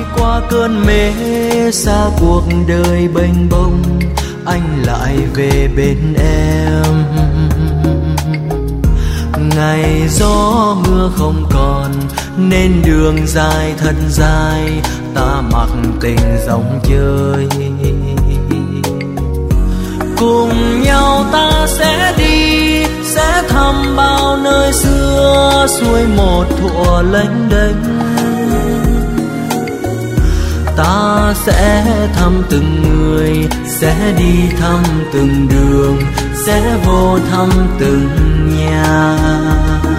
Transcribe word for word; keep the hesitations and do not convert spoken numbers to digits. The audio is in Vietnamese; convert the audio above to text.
qua cơn mê xa cuộc đời bênh bông, anh lại về bên em. Ngày gió mưa không còn nên đường dài thật dài, ta mặc tình dòng chơi. Cùng nhau ta sẽ đi, sẽ thăm bao nơi xưa, xuôi một thuở lênh đênh. Ta sẽ thăm từng người, sẽ đi thăm từng đường, sẽ vô thăm từng nhà.